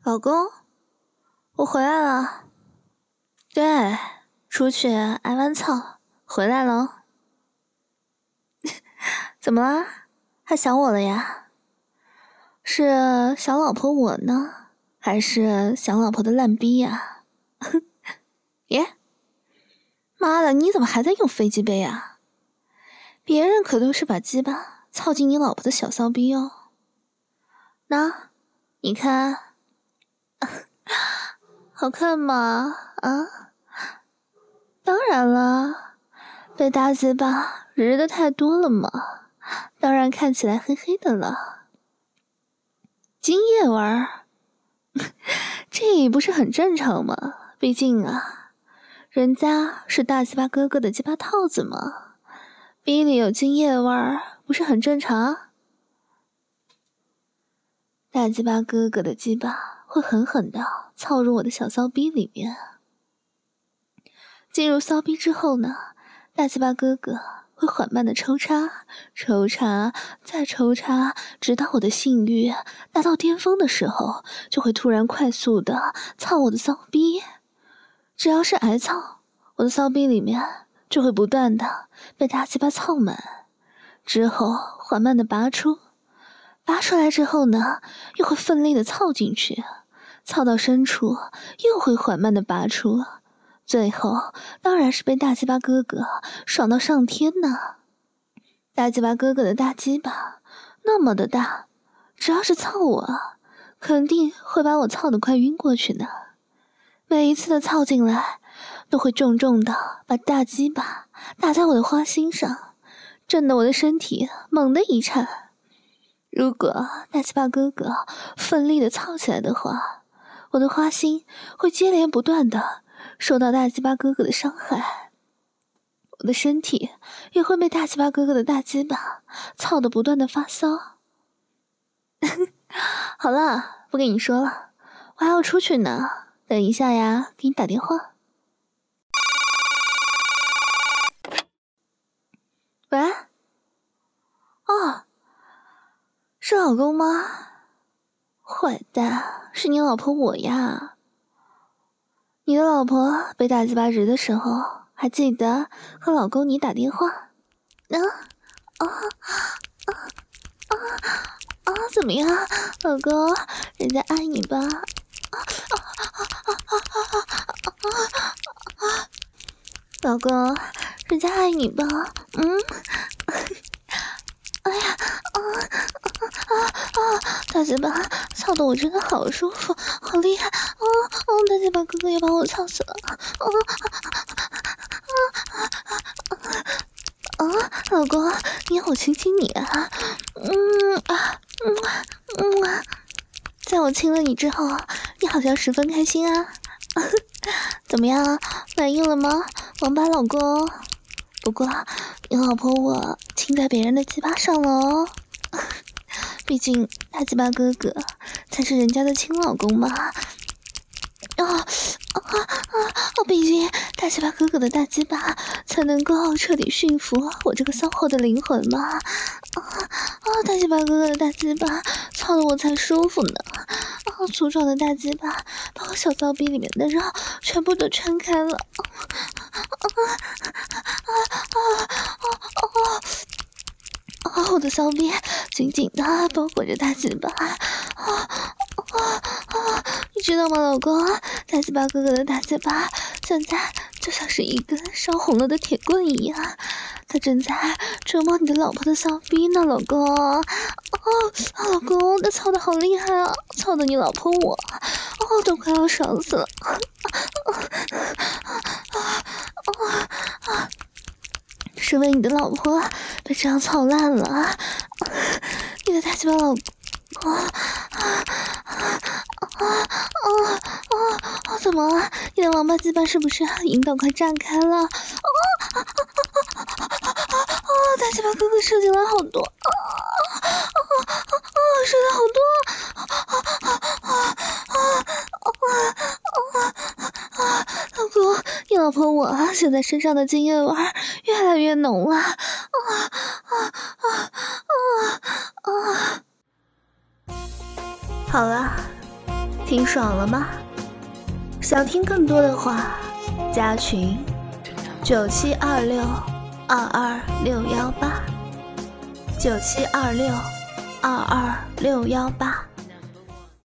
老公，我回来了。对，出去挨完操，回来了。怎么啦？还想我了呀？是想老婆我呢，还是想老婆的烂逼呀？耶，妈的，你怎么还在用飞机杯啊？别人可都是把鸡巴操进你老婆的小骚逼哦。那，你看。好看吗？啊？当然了，被大鸡巴日的太多了嘛，当然看起来黑黑的了。精液味儿，这不是很正常吗？毕竟啊，人家是大鸡巴哥哥的鸡巴套子嘛，逼里有精液味儿，不是很正常？大鸡巴哥哥的鸡巴会狠狠地操入我的小骚逼里面。进入骚逼之后呢，大鸡巴哥哥会缓慢的抽插，抽插，再抽插，直到我的性欲达到巅峰的时候，就会突然快速的操我的骚逼。只要是挨操，我的骚逼里面就会不断的被大鸡巴操满，之后缓慢的拔出。拔出来之后呢，又会奋力的操进去，操到深处，又会缓慢的拔出，最后当然是被大鸡巴哥哥爽到上天呢。大鸡巴哥哥的大鸡巴那么的大，只要是操我，肯定会把我操得快晕过去呢。每一次的操进来，都会重重的把大鸡巴打在我的花心上，震得我的身体猛地一颤。如果大鸡巴哥哥奋力的操起来的话，我的花心会接连不断的受到大鸡巴哥哥的伤害，我的身体也会被大鸡巴哥哥的大鸡巴操得不断的发骚。好了，不跟你说了，我还要出去呢，等一下呀，给你打电话。喂？哦，是老公吗？坏蛋，是你老婆我呀。你的老婆被大鸡巴日的时候，还记得和老公你打电话？怎么样，老公，人家爱你吧？老公，人家爱你吧？哎呀，大鸡巴操得我真的好舒服，好厉害！大鸡巴哥哥要把我操死了！老公，你要我亲亲你啊？在我亲了你之后，你好像十分开心啊！怎么样，满意了吗，王八老公？不过，你老婆我亲在别人的鸡巴上了哦。毕竟大鸡巴哥哥才是人家的亲老公嘛。毕竟大鸡巴哥哥的大鸡巴才能够彻底驯服我这个骚货的灵魂嘛。大鸡巴哥哥的大鸡巴操得我才舒服呢。粗壮的大鸡巴把我小骚逼里面的肉全部都撑开了。我的骚逼紧紧的包裹着大鸡巴。你知道吗，老公？大鸡巴哥哥的大鸡巴现在就像是一根烧红了的铁棍一样，他正在折磨你的老婆的骚逼呢，老公。老公，他操的好厉害啊，操的你老婆我都快要爽死了。是为你的老婆被这样操烂了，你的大鸡巴老公。怎么了？你的王八鸡巴是不是阴道快炸开了？大鸡巴哥哥射精了好多，射了好多。老公，你老婆我现在身上的精液味越来越浓了。好了， 听爽了吗？想听更多的话，加群9726226618，9726226618。